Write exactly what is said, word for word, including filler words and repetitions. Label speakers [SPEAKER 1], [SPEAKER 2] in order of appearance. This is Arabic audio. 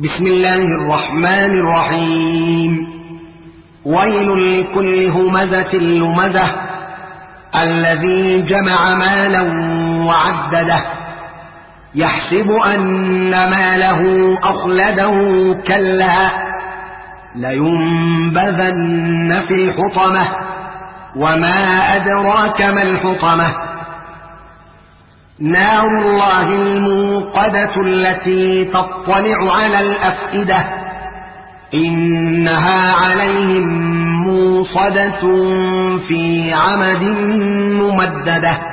[SPEAKER 1] بسم الله الرحمن الرحيم. ويل لكل همزة لمزة الذي جمع مالا وعدده يحسب أن ماله أخلده كلا لينبذن في الحطمة وما أدراك ما الحطمة نار الله الموقدة التي تطلع على الأفئدة إنها عليهم موصدة في عمد ممددة.